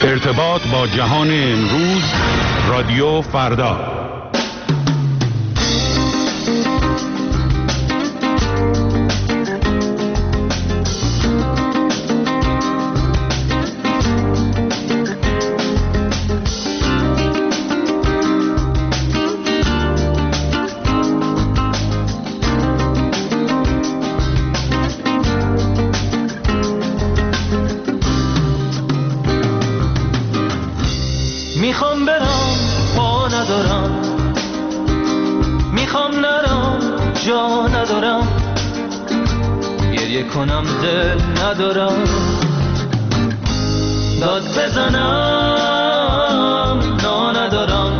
ارتباط با جهان امروز، رادیو فردا. میخوام برم پا ندارم، میخوام نرم جا ندارم، گریه کنم دل ندارم، داد بزنم نا ندارم،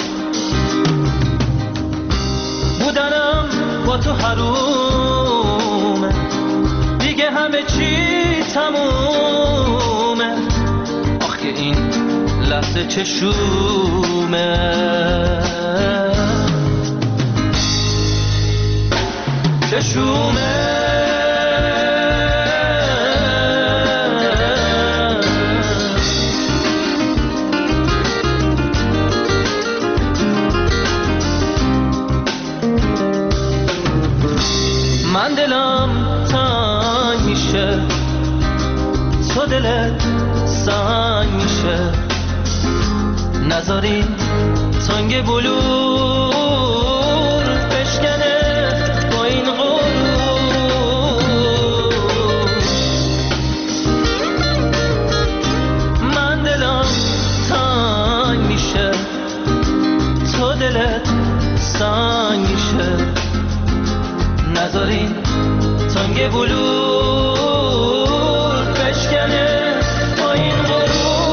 بودنم با تو حرومه، دیگه همه چی تمومه، آخ که این لحظه چشومه، چشومه. من دلم تنگ میشه، تو دلت سنگ میشه، نذاری تنگ بلور بشکنه با این غرور. من دلم تنگ میشه، تو دلت سنگ میشه، نذاری تنگ بلور بشکنه با این غرور.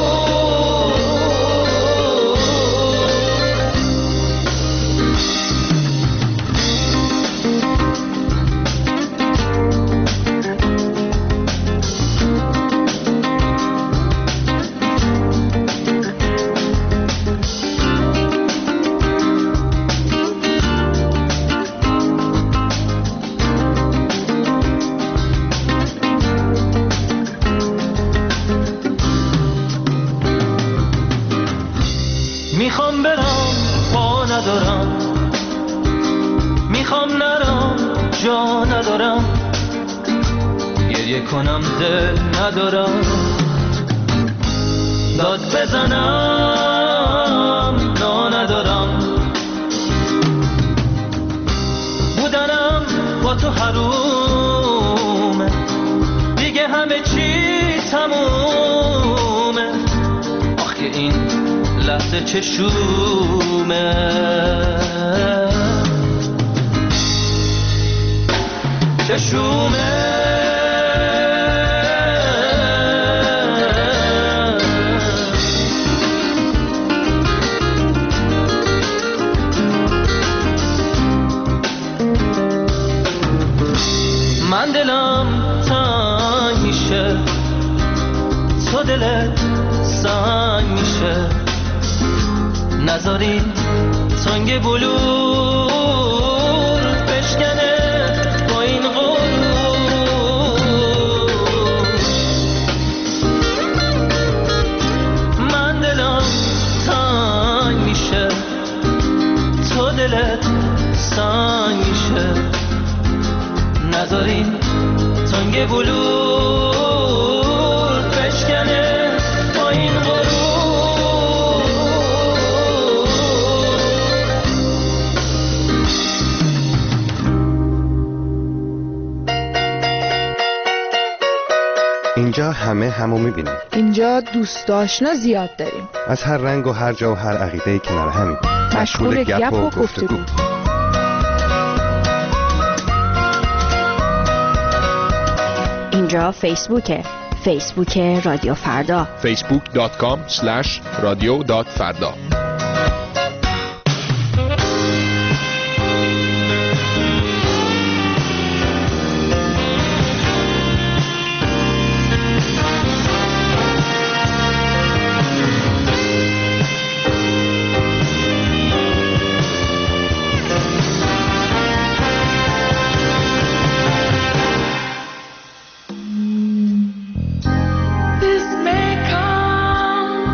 میخوام برم پا ندارم، میخوام نرم جا ندارم، گریه کنم دل ندارم، داد بزنم نا ندارم، بودنم با تو حرومه، دیگه همه چی تمومه، آخ که این لحظه چشومه، چشومه. من دلم تنگ میشه، تو دلت سنگ میشه، نذاری تنگ بلور بشکنه با این غرور. من دلم تنگ میشه، تو دلت سنگ میشه، نذاری تنگ بلور بشکنه با این غرور. اینجا همه همو میبینیم. اینجا دوست آشنا زیاد داریم. از هر رنگ و هر جا و هر عقیده‌ای کنار همیم. مشغول گپ و گفتگو. اینجا فیسبوک رادیو فردا. facebook.com/radio.farda. This may come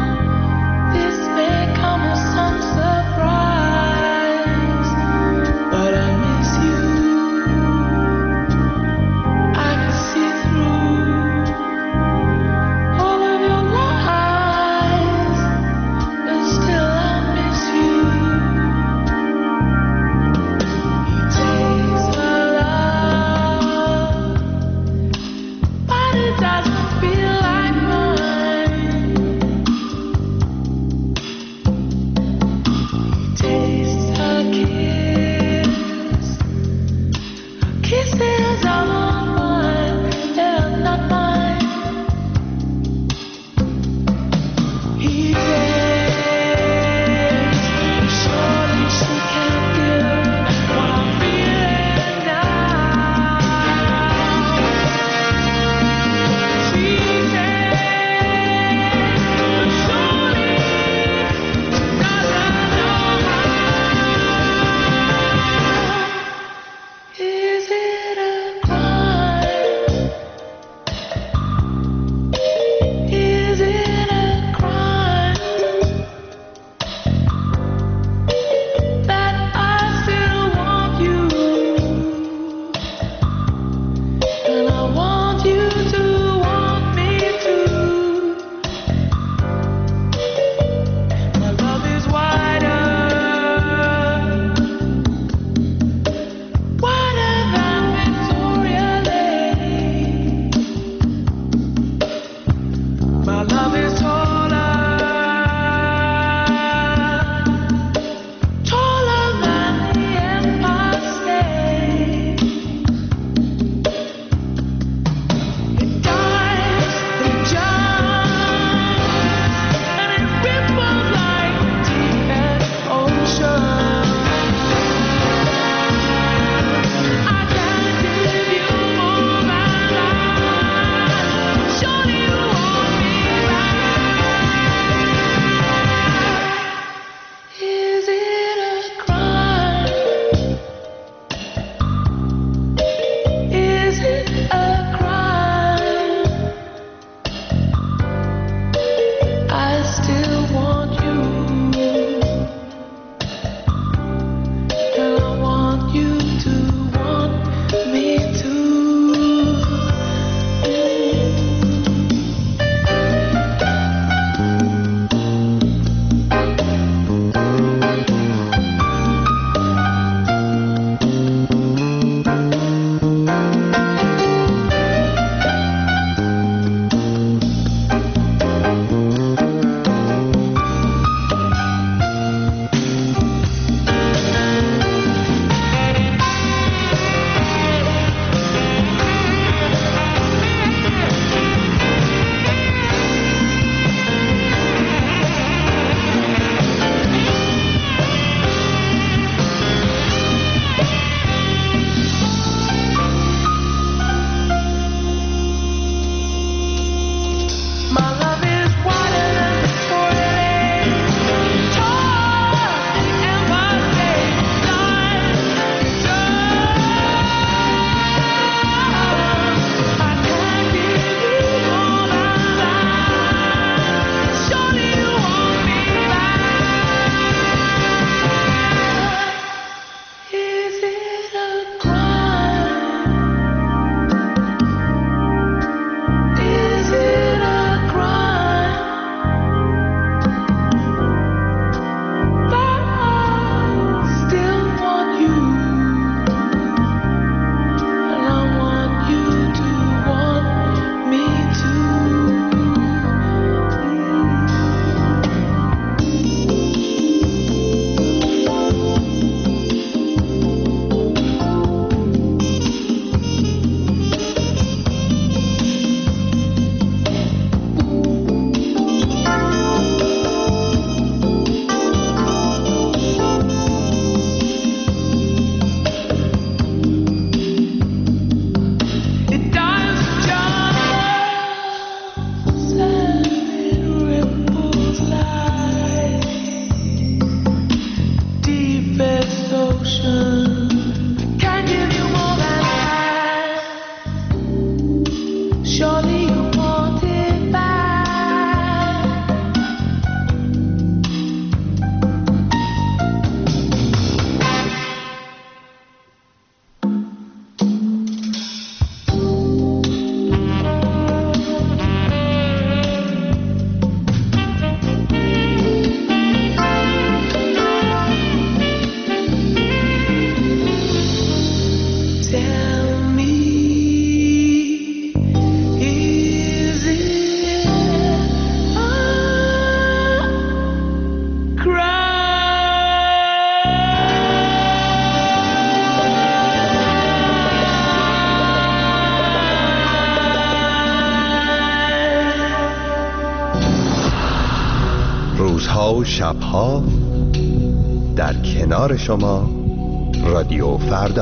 روزها و شبها در کنار شما رادیو فردا.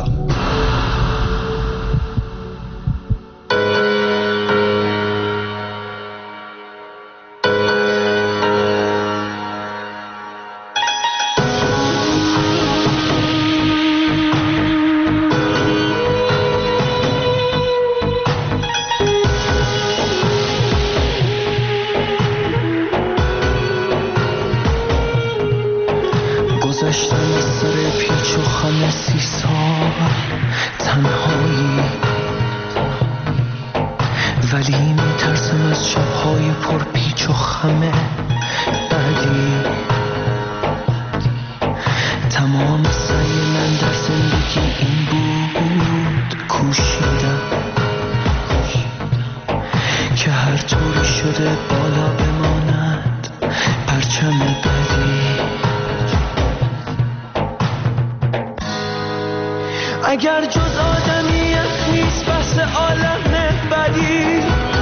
اگر جز آدمیت نیست بس عالم بدی،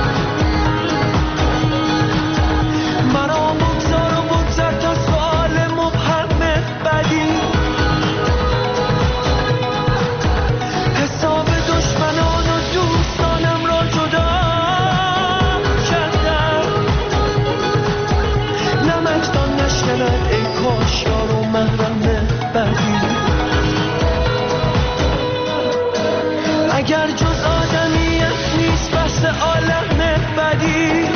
مرا بگذار و بگذر تا سؤال مبهم بدی. حساب دشمنان و دوستانم را جدا کردم، نمکدان نشکند ای کاش یار و محرم بدی. اگر جز آدمیت نیست بس عالم بدی،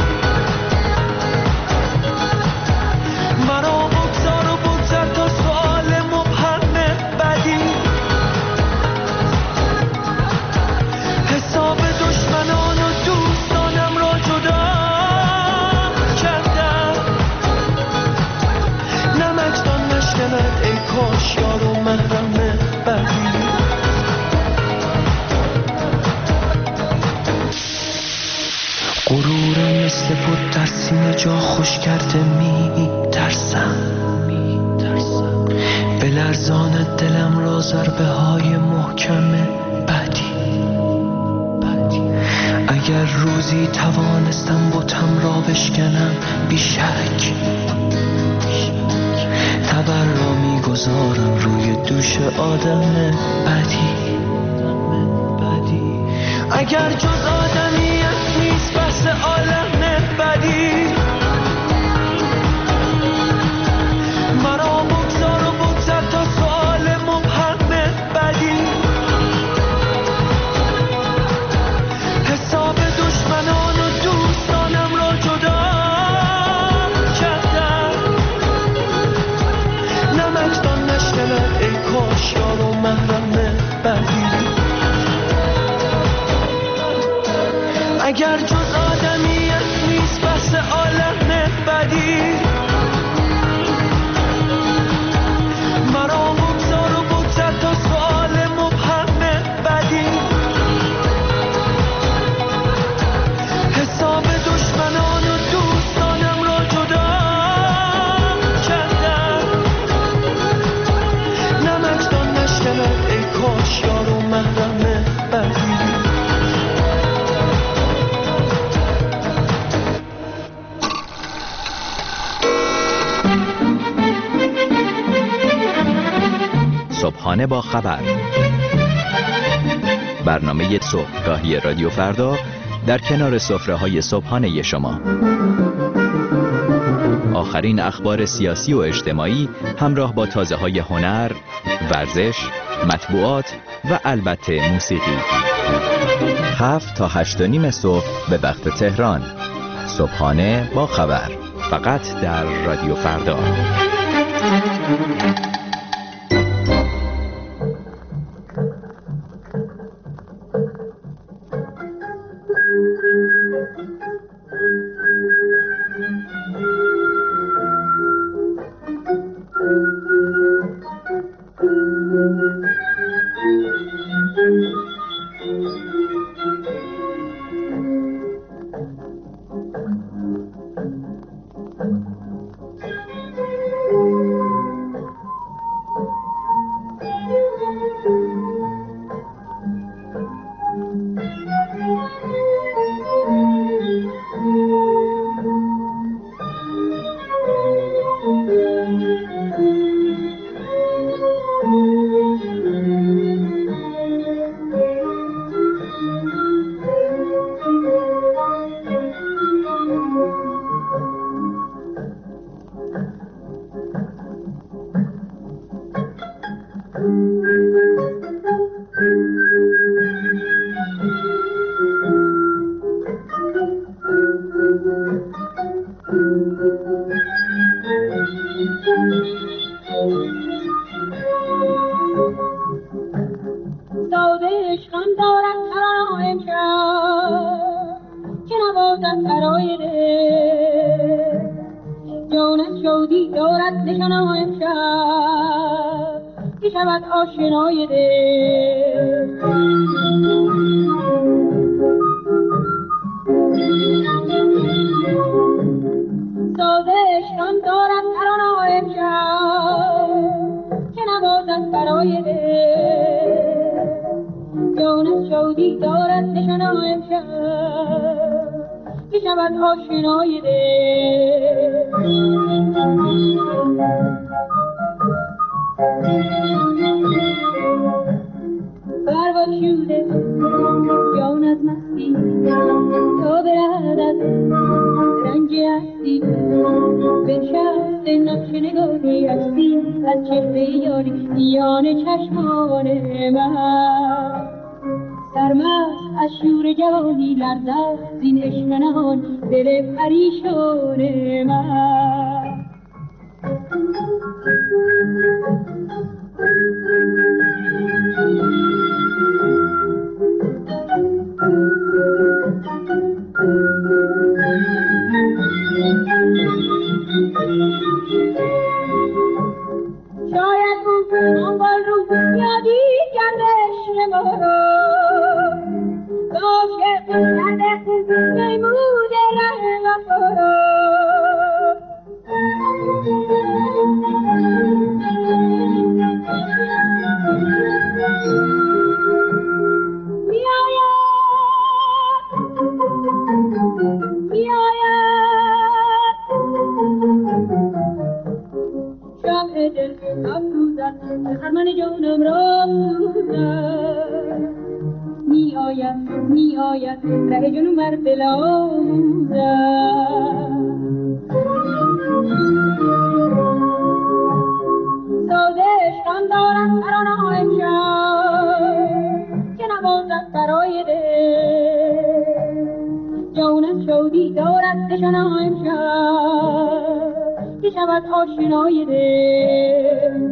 مرا بگذار و بگذر تا سؤال مبهم بدی. حساب دشمنان و دوستانم را جدا کردم، نمکدان نشکند ای کاش یار و محرم بدی. غرورم مثل بود در سینه جا خوش کرده می ترسم، بلرزاند دلم را ضربه های محکم بدی. اگر روزی توانستم بتم را بشکنم بیشک، تبر را می گذارم روی دوش آدم بدی. اگر جز آدمیت نیست بس عالم بدی، مرا بگذار و بگذر تا سؤال مبهم بدی. حساب دشمنان و دوستانم را جدا کردم، نمکدان نشکند ای کاش یار و محرم بدی. اگر جز آدمیت نیست بس عالم بدی، مرا بگذار و بگذر تا سؤال مبهم بدی. حساب دشمنان و دوستانم را جدا کردم، نمکدان نشکند ای کاش یار و محرم بدی. صبحانه با خبر، برنامه صبحگاهی رادیو فردا در کنار سفره‌های صبحانه شما. آخرین اخبار سیاسی و اجتماعی همراه با تازه‌های هنر، ورزش، مطبوعات و البته موسیقی. 7 تا 8:30 صبح به وقت تهران. صبحانه با خبر، فقط در رادیو فردا. ساده عشقم دارد ترانه امشب که نوازد برای دل جانت شادی دارد نشانه امشب که شود آشنای دل ساده عشقم دارد ترانه امشب که نوازد برای دل جانت شادی دارد نشانه امشب که شود آشنای دل برباد شده جان از مستی تا برهد از رنج هستی بنشست نقش نگاری هستی از چهره یاری میان چشمان من سرمست از شور جوانی لرزد زین عشق نهان دل پریشان من شاید اون بال رو یادی کردش ما رو عاشق کردش میمود ره وفا رو خرمن جانم را می آید ره جنون بر دلم ساده عشقم دارد ترانه امشب که نوازد برای دل جانت شادی دارد نشانه امشب که شود آشنای دل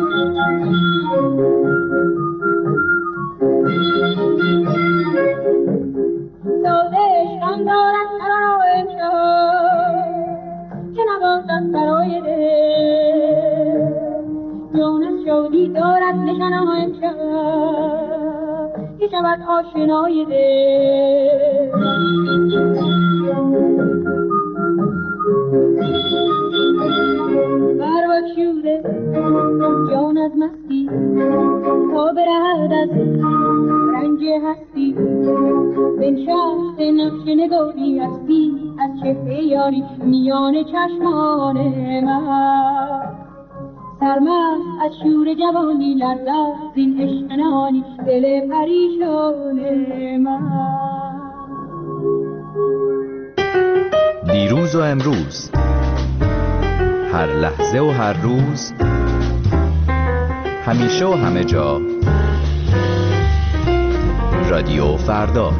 ساده عشقم دارد ترانه امشب که نوازد برای دل جانت شادی دارد نشانه امشب که شود آشنای دل برباد شده جان از مستی تا برهد از رنج هستی بنشست نقش نگاری هستی از چهره یاری میان چشمان من سرمست از شور جوانی لرزد زین عشق نهانی دل پریشان من دیروز و امروز هر لحظه و هر روز همیشه و همه جا رادیو فردا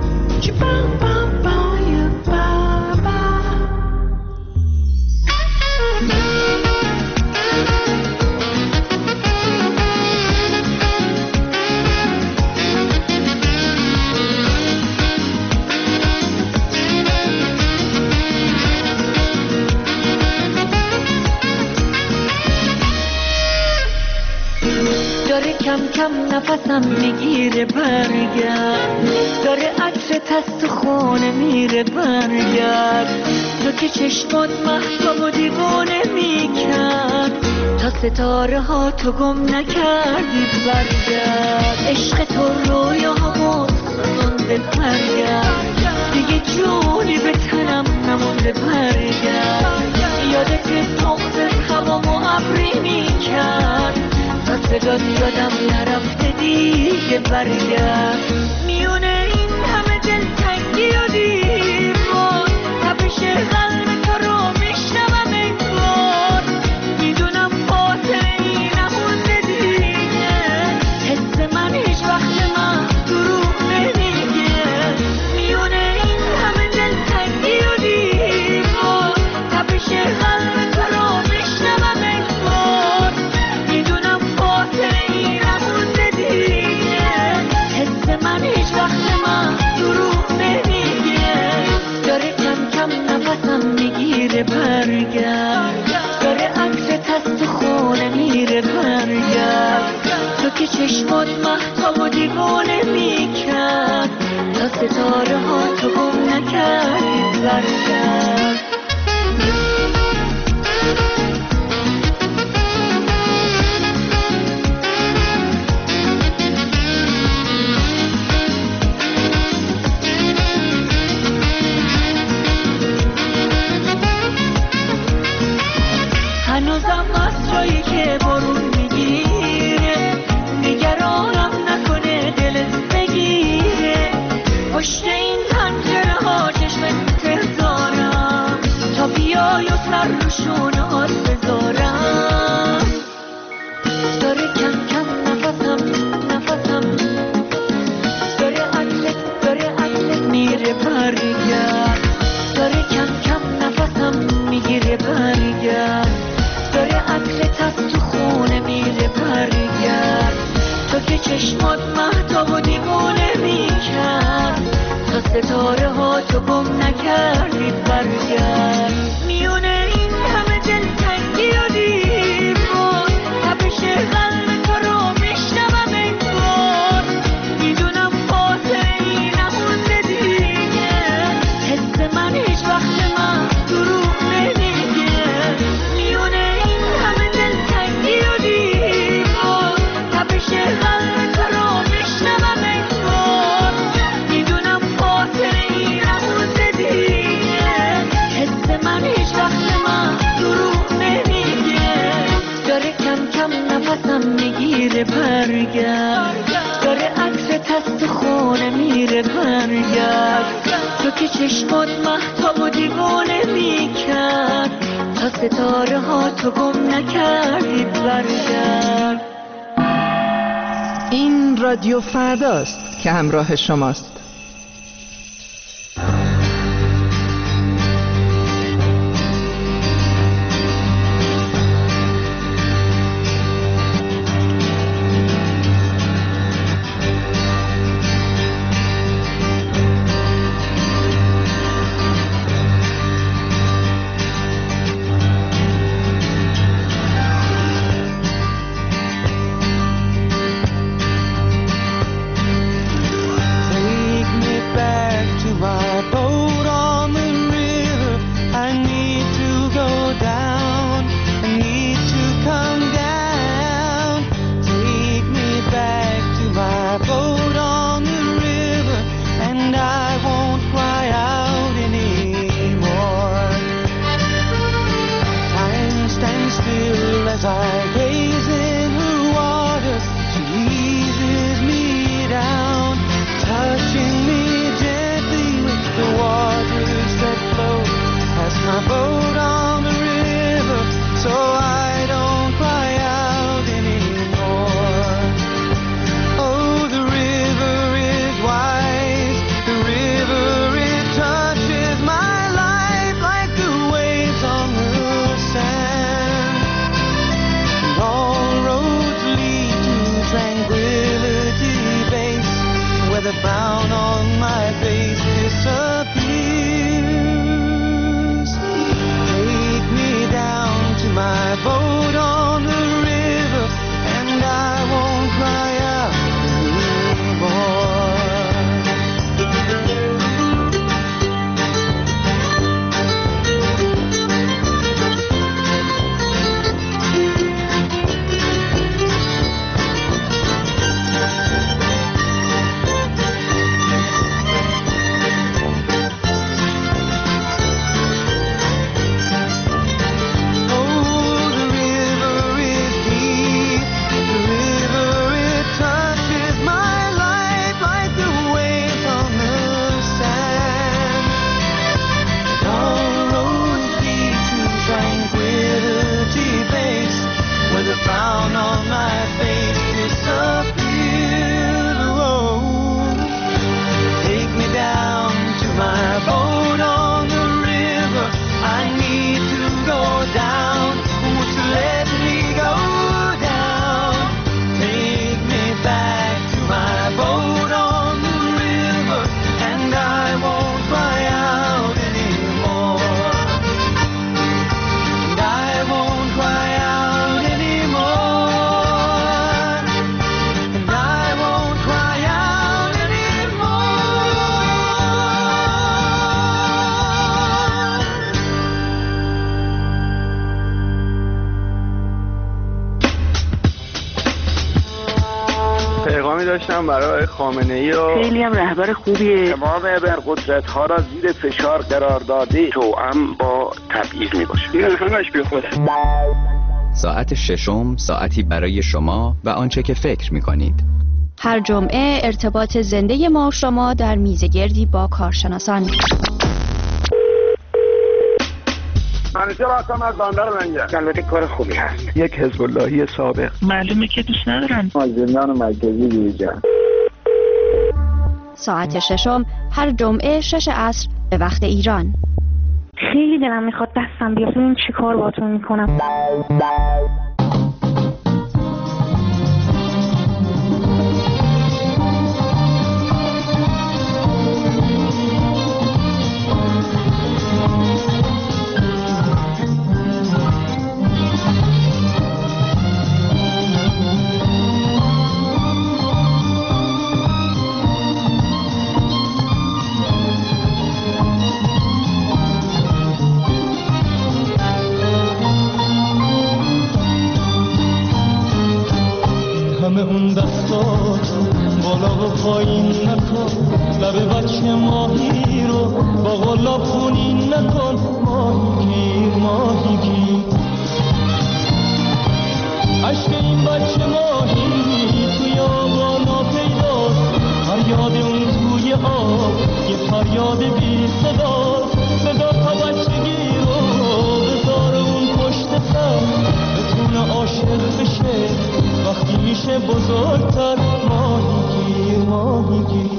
کم کم نفسم میگیره برگرد داره عطر تست و خونه میره برگرد تو که چشمات محتاب و دیوانه میکرد تا ستاره ها تو گم نکردی برگرد عشق تو رویاها سوزونده برگرد دیگه جونی به تنم نمونده برگرد یادت مغزت هوام و ابری میکرد تا صدات یادم نرفته دیگه برگرد میونه این همه دلتنگی و دیوار تپش قلب تو رو میشنوم انگار میدونم خاطری نمونده دیگه حس من هیچ وقت من دروغ نمیگه میونه این همه دلتنگی و دیوار برگرد داره عکست از تو خونه میره برگرد تو که چشمات مهتاب و دیوانه میکرد تا ستاره ها تو گم نکردی برگرد هنوزم مسرایی که بارون میگیره نگرانم نکنه دلت بگیره پشت این پنجره ها چشمت بذارم تا بیای و سر رو شونهات بذارم داره کم کم نفسم داره عقلت میره برگرد داره کم کم نفسم میگیره برگرد داره عقلت از تو خونه میره برگرد تو که چشمات مهتاب و دیوانه میکرد تا ستاره ها تو گم نکردی برگرد میونه این همه دلتنگی و دیوار تپش قلب تو رو میشنوم انگار میدونم خاطری نمونده دیگه حس من هیچ وقت من دروغ نمیگه میونه این همه دلتنگی و دیوار تپش قلب تو رو میشنوم انگار میدونم خاطری نمونده دیگه حس من هیچ وقت من دروغ نمیگه داره کم کم نفسم میگیره برگرد داره عکست از تو خونه میره برگرد تو که چشمات مهتاب و دیوانه میکرد تا ستاره ها تو گم نکردی برگرد این رادیو فرداست که همراه شماست. داشتم برای خامنه‌ای و خیلی هم رهبر خوبیه. تمام ابرقدرت‌ها را زیر فشار قرار داده، توأم با تبعیض میباشه. این همش بیخوده. ساعت ششم ساعتی برای شما و آنچه که فکر می‌کنید. هر جمعه ارتباط زنده ما و شما در میزگردی با کارشناسان. منیژه هستم از بندر لنگر. البته کار خوبی هست. یک حزب اللهی سابق. معلومه که دوست ندارن. از زندان مرکزی بیرون. ساعت ششم هر جمعه 6 عصر به وقت ایران. خیلی دلم میخواد دستم بیاد. این چی کار باهاتون میکنم؟ اون دستات بالا و پایین نکن، لب بچه ماهی رو با غلاب خونین نکن. ماهی گیر عشق این بچه ماهی توی آبا ناپیداست، فریاد اون توی آب یه فریاد بی صداست. صدا تا بچگی رو بذار اون پشت سر، بتونه عاشق بشه وقتی میشه بزرگتر. ماهی گیر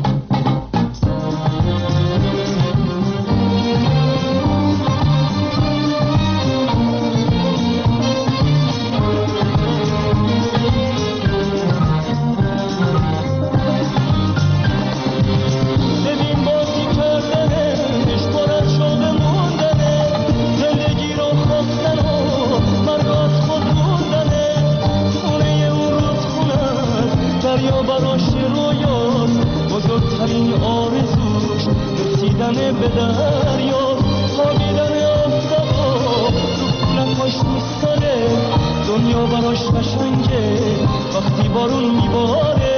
ببین بازی کردنش پر از شوق موندنه، زندگی رو خواستن و مرگ از خود موندنه. خونه اون رودخونه دریا براش رویاست، بزرگترین آرزوش رسیدن به دریا. خوابیدن آفتابا رو کولکاش میستانه، دنیا براش قشنگه وقتی بارون میباره.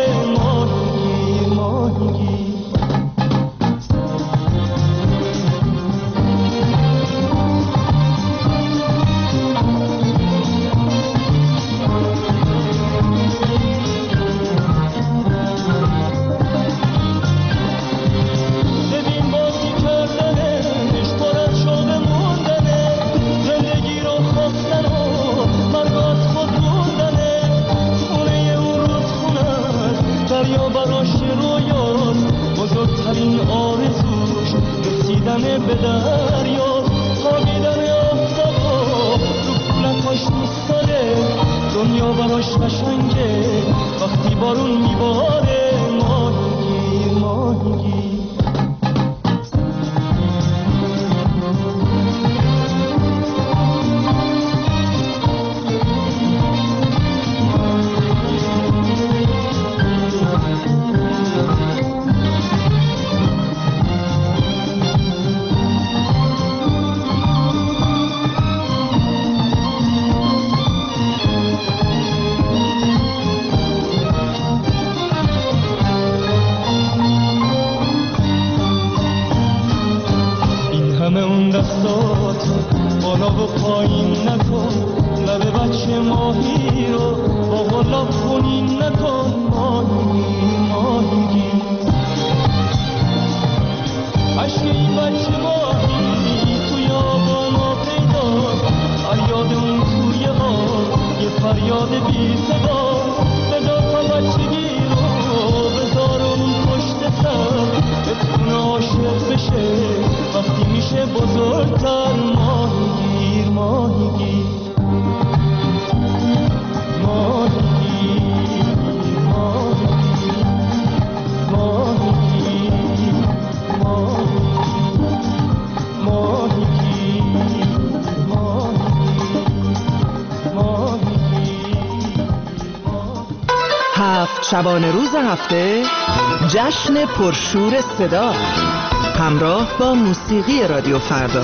ماهی گیر به دریا. خوابیدن آفتابا رو کولکاش میستاره، دنیا براش قشنگه وقتی بارون میباره. ماهی گیر دستات بالا و پایین نکن، لب بچه ماهی رو با غلاب خونین نکن. ماهی گیر عشق این بچه ماهی توی آبا ناپیداست، فریاد اون توی آب یه فریاد بی صداست. صدا تا بچگی رو بذار اون پشت سر، بتونه عاشق بشه وقتی میشه بزرگتر. ماهی گیر هفت شبانه روز هفته جشن پرشور صدا همراه با موسیقی رادیو فردا.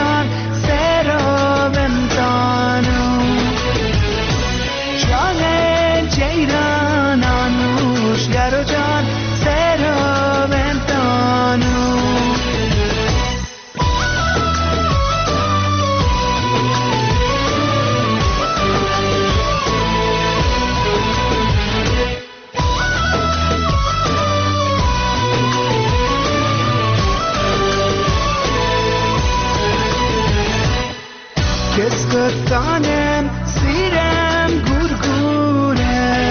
جان سرا بمتانو جان جیران آنوش یارو جان سرا بمتانو کسکتانم سیرم گورگوره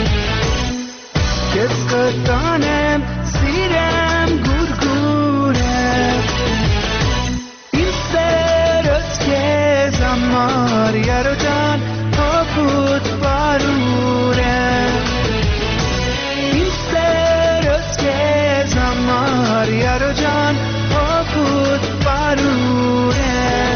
کسکتانم سیرم گورگوره این سرت که زمار یارو جان پاپوت باروره این سرت که زمار یارو جان پاپوت باروره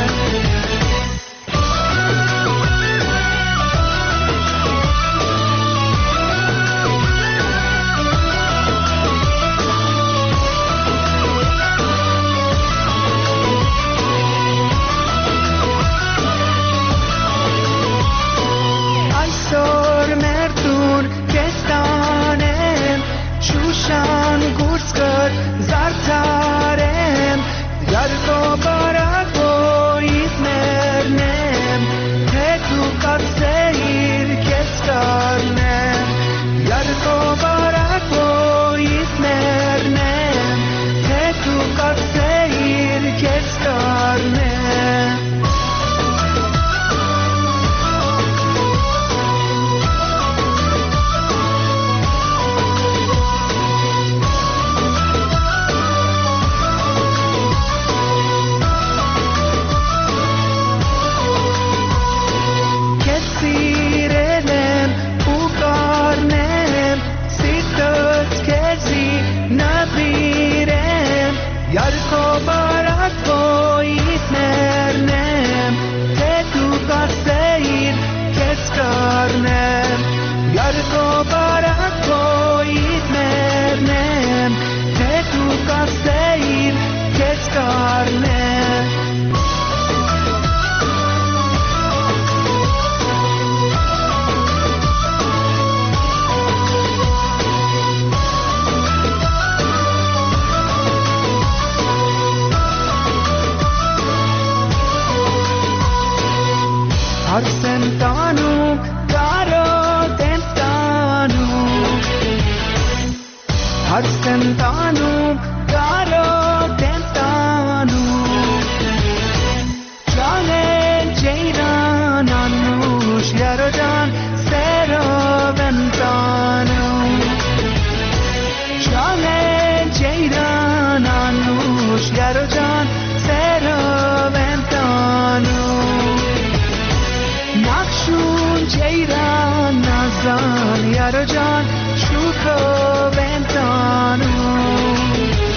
زرتارم یارکو بارک بویت مرنم تکو قصیر کس کارنم یارکو بارک بویت مرنم تکو قصیر کس کارنم یارکو بارک بویت مرنم تکو قصیر کس کارنم یارکو بارک بویت مرنم تکو قصیر کس کارنم هر سنتانو دارو دنتانو هر سنتانو دارو دنتانو جان جیران آنوش یارو جان سرا بنتانو جان جیران آنوش یارو جان سرا بنتانو نقشون جیران نزان یارو جان شوکو بنتانو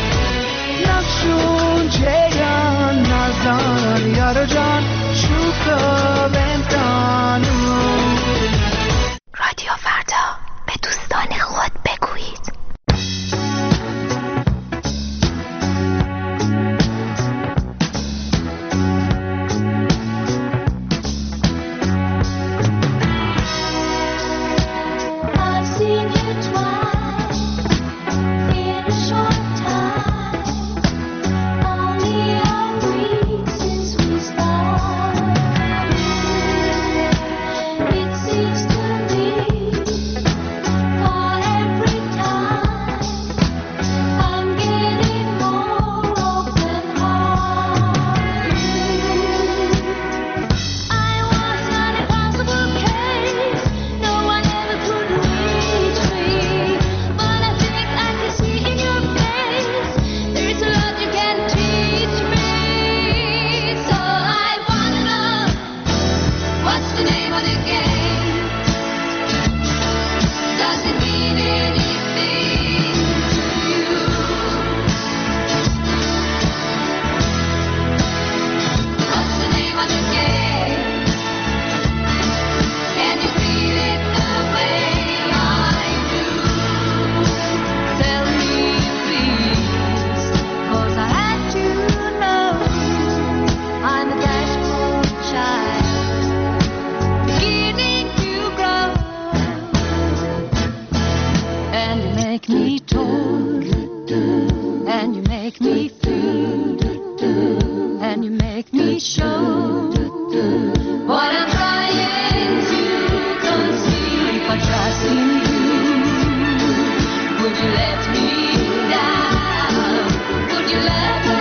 show what I'm trying to conceal. If I trust in you, would you let me down? Would you let me?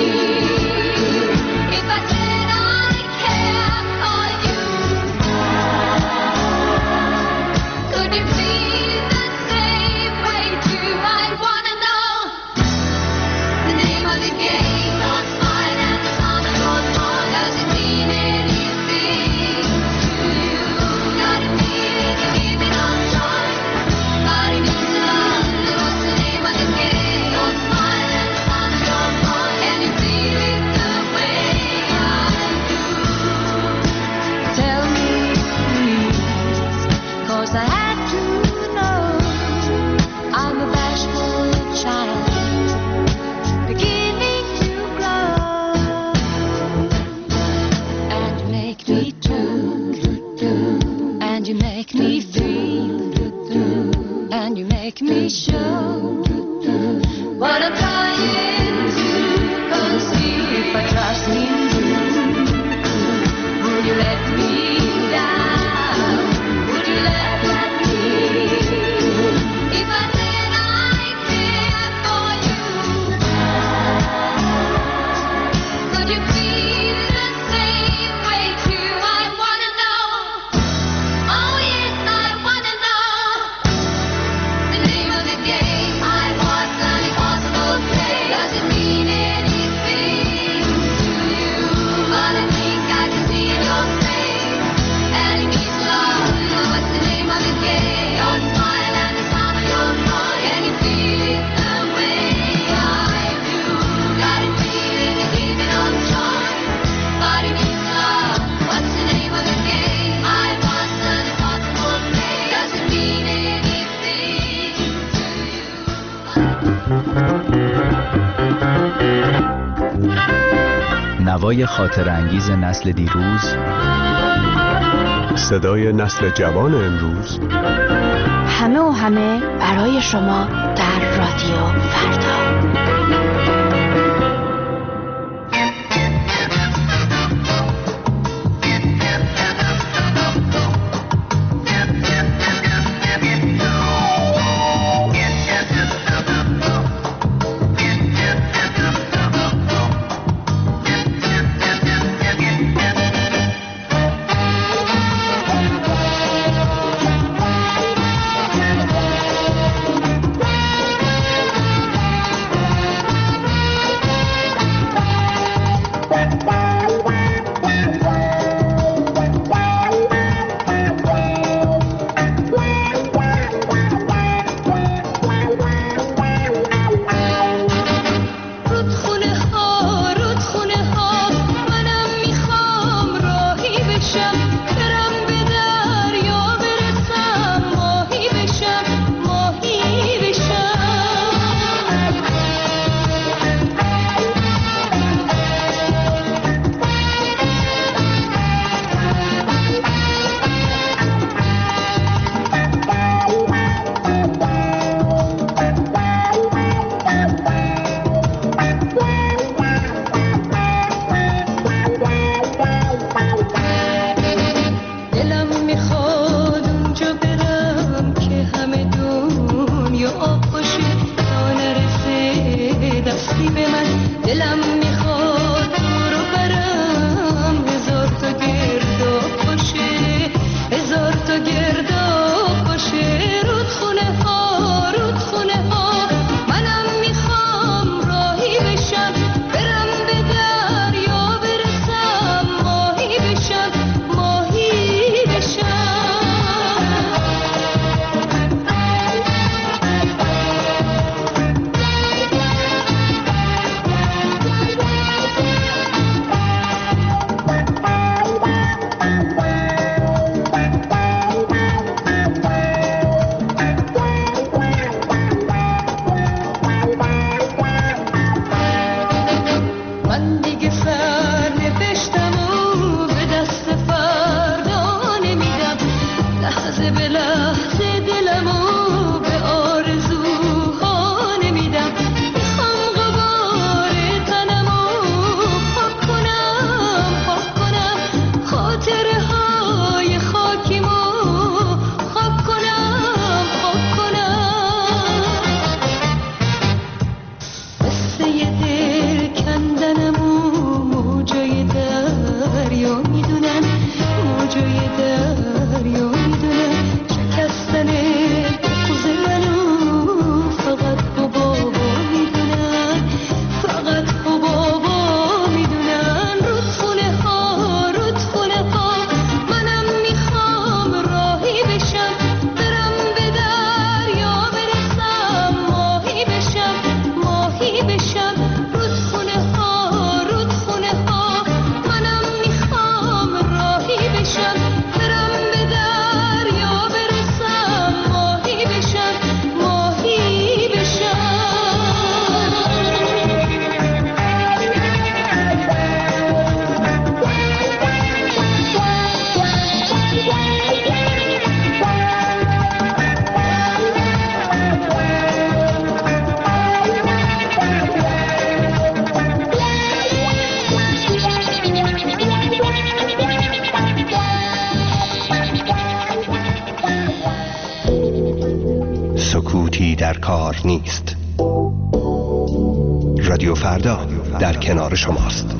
If I said I care for you, could you feel the same way too? I wanna know the name of the game. Don't smile and the song goes on. Does it mean anything to you? Got a feeling you're giving on time. Body needs love. What's the name of the game? Don't smile and the song goes on. Can you feel it the way I do? Tell me please, 'cause I had to know. I'm a bashful child, beginning to grow, and you make me do, and you make me feel, and you make me show what I'm trying to conceal. If I trust in you, would you let me down? Would you let me? If I said I care for you, could you feel the same way too? I wanna know. Oh yes, I wanna know the name of the game. I was an impossible play. Does it mean anything to you? But I think I can see in your face, and it means love. What's the name of the game? Don't smile and the sound of your voice. Can you feel it the way I do? Got a feeling you're giving on time. But it means love. What's the name of the game? I was an impossible play. Does it mean anything to you? نوای خاطر انگیز نسل دیروز، صدای نسل جوان امروز، همه و همه برای شما در رادیو فردا. دریا میدونن، موجای دریا میدونن، شکستن بغض منو فقط بابا میدونن، فقط بابا میدونن. رودخونه ها منم میخوام راهی بشم، برم به دریا برسم، ماهی بشم. رودخونه ها منم میخوام راهی بشم، برم به دریا برسم، ماهی بشم. سکوتی در کار نیست. رادیو فردا در کنار شماست.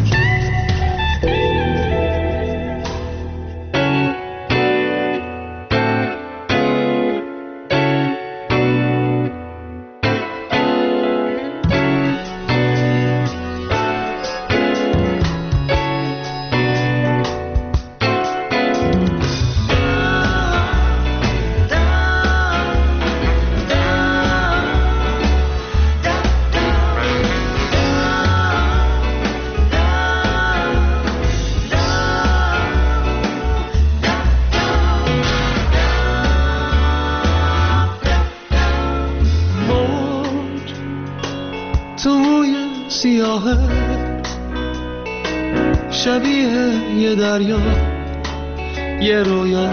شبیه یه دریا، یه رویا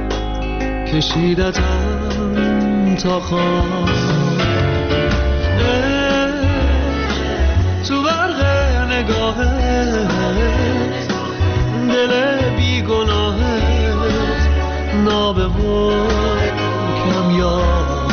کشیدتم تا خواب، تو برق نگاهت، دل بیگناهت، نابه و کمیاب،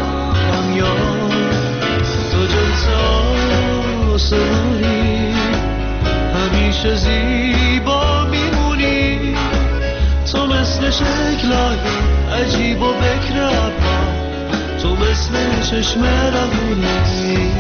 تو جلسا سرونی، همیشه زیبا میمونی، تو مثل شکلای عجیب و بکر ابرا، تو مثل چشم روونی.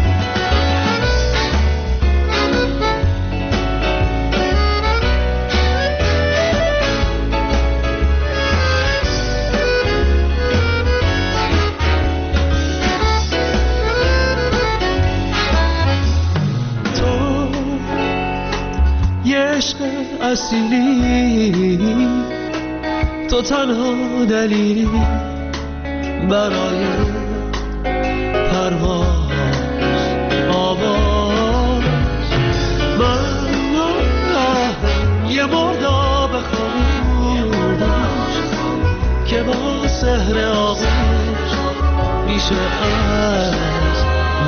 عشق اصیلی، تو تنها دلیلی برای پرواز، آواز. من یه مرداب خاموش که با سحر آغوش میشه از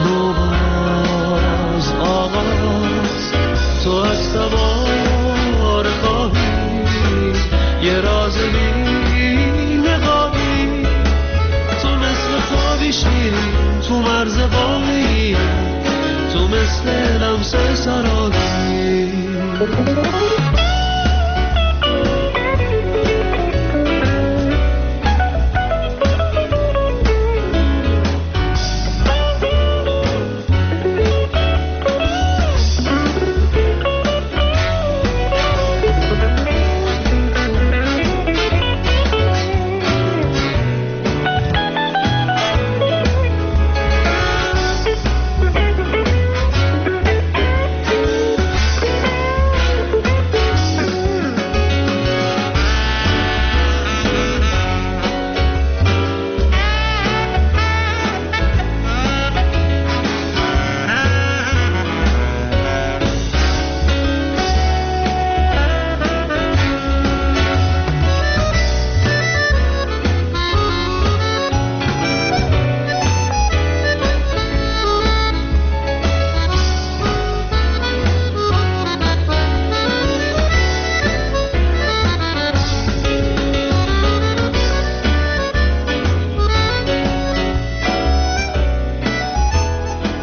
نوباز آغاز. تو از سوار خواهی یه راز بی نقابی، تو مثل خوابی شیرین تو مرز واقعی، تو مثل لمس سرابی.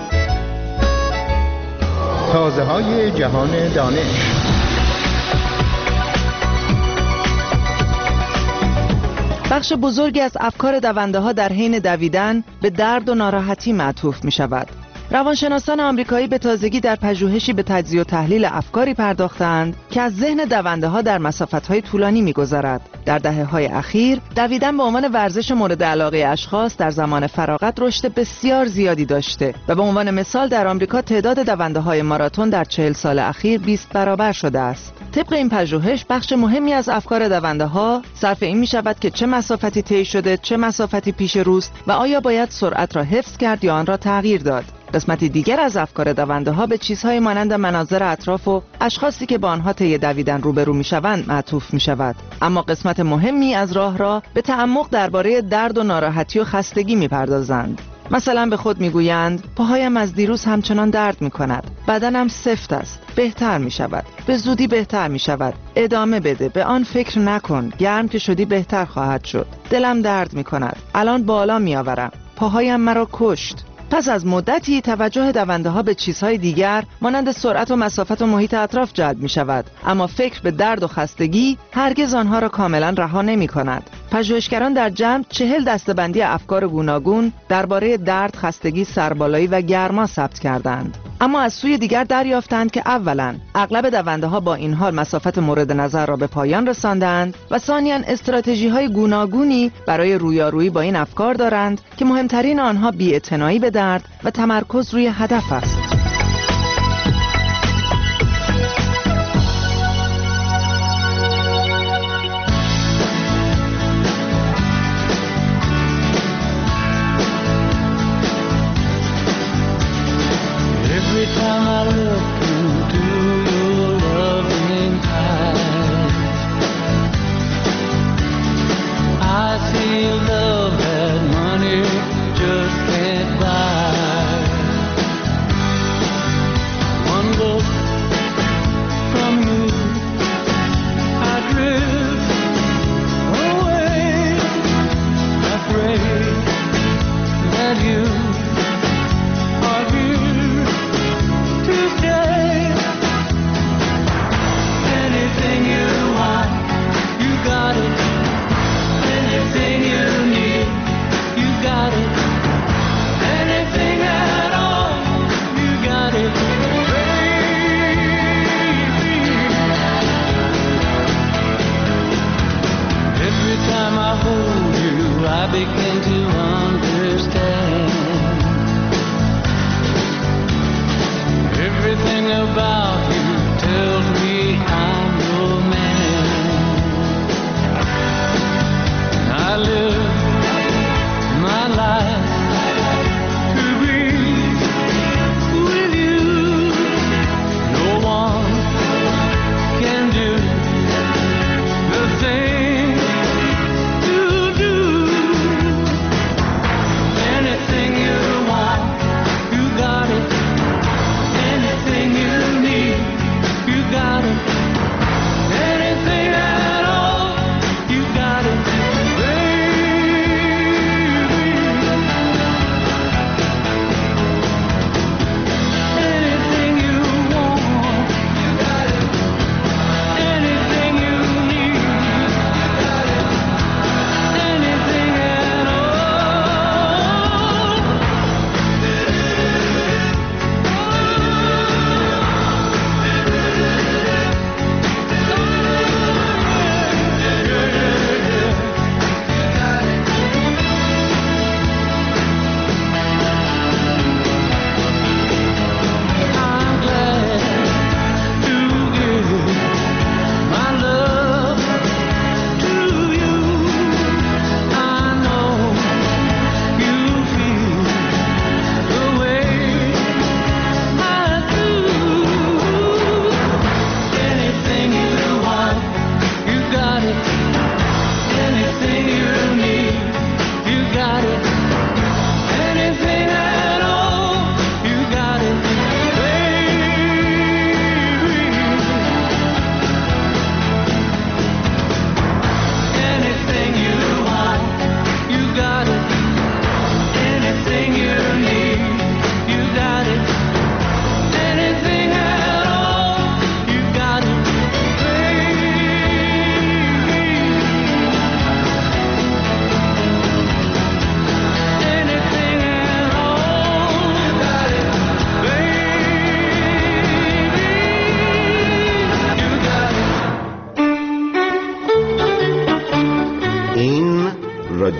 تازه‌های جهان دانش. بخش بزرگی از افکار دونده ها در حین دویدن به درد و ناراحتی معطوف می شود. روانشناسان آمریکایی به تازگی در پژوهشی به تجزیه و تحلیل افکاری پرداختند که از ذهن دونده ها در مسافت‌های طولانی می‌گذرد. در دهه‌های اخیر دویدن به عنوان ورزش مورد علاقه اشخاص در زمان فراغت رشد بسیار زیادی داشته و به عنوان مثال در آمریکا تعداد دونده‌های ماراتون در 40 سال اخیر 20 برابر شده است. طبق این پژوهش بخش مهمی از افکار دونده‌ها صرف این می‌شود که چه مسافتی طی شده، چه مسافتی پیش روست و آیا باید سرعت را حفظ کرد یا آن را تغییر داد. قسمتی دیگر از افکار دونده‌ها به چیزهای مانند مناظر اطراف و اشخاصی که با آنها طی دویدن روبرو می‌شوند معطوف می‌شود. اما قسمت مهمی از راه را به تعمق درباره درد و ناراحتی و خستگی می‌پردازند. مثلا به خود میگویند پاهایم از دیروز همچنان درد می‌کند، بدنم سفت است، بهتر می‌شود، به زودی بهتر می‌شود، ادامه بده، به آن فکر نکن، گرم که شدی بهتر خواهد شد، دلم درد می‌کند، الان بالا می‌آورم، پاهایم مرا کشت. پس از مدتی توجه دونده ها به چیزهای دیگر مانند سرعت و مسافت و محیط اطراف جلب می شود، اما فکر به درد و خستگی هرگز آنها را کاملا رها نمی کند. پژوهشگران در جمع 40 دسته‌بندی افکار گوناگون درباره درد، خستگی، سربالایی و گرما ثبت کردند. اما از سوی دیگر دریافتند که اولا اغلب دونده ها با این حال مسافت مورد نظر را به پایان رساندند و ثانیاً استراتژی های گوناگونی برای رویارویی با این افکار دارند که مهمترین آنها بی‌اعتنایی به درد و تمرکز روی هدف است.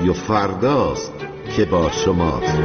رادیو فرداست که با شماست.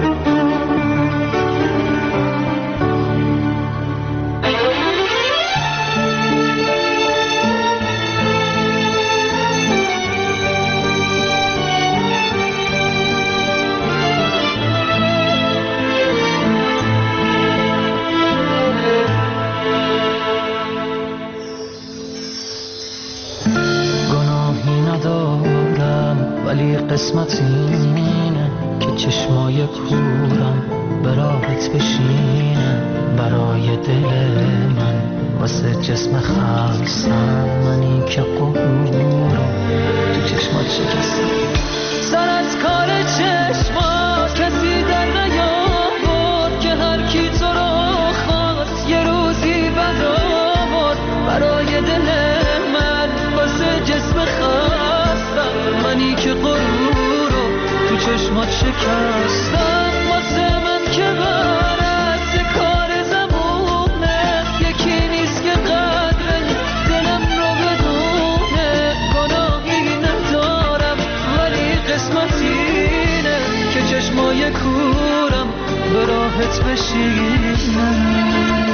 قسمت اینه که چشمای کورم به راحت بشینه برای دل من واسه جسم خستم منی که قبورم تو چشمات شکستم. سر از کار چشمات کسی در نیاورد که هر کی تو رو خواست یه روزی بد آورد برای دل من واسه جسم خستم منی که چشمات شکستم. واسه من که برست کار زمونه یکی نیست که قدر دلم رو بدونه. گناهی ندارم ولی قسمت اینه که چشمای کورم به راحت بشینه.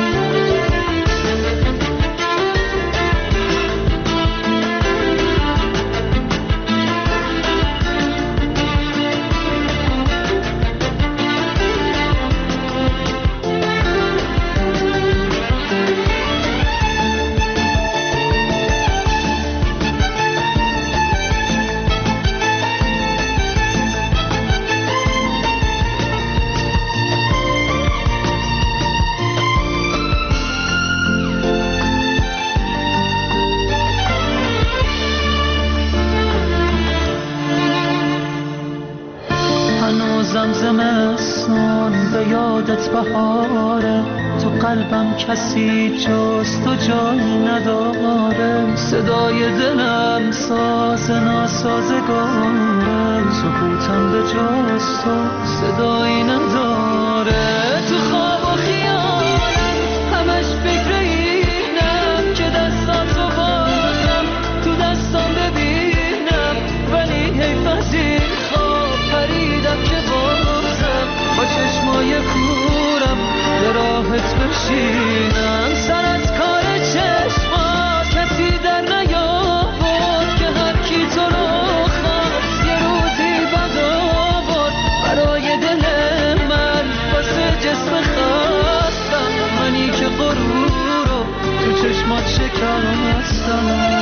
زمستون به یادت بهاره تو قلبم کسی جز تو جایی نداره. صدای دلم ساز ناسازگاره سکوتم به جز تو صدایی نداره. تو خواب و خیالم همش فکر اینم که دستاتو بازم تو دستام ببینم ولی حیف از این خواب پریدم که با چشمای کورم به راحت بشینم. سر از کار چشمات کسی در نیاورد که هر کی تو رو خواست یه روزی بد آورد برای دل من واسه جسم خستم منی که غرور رو تو چشمات شکستم.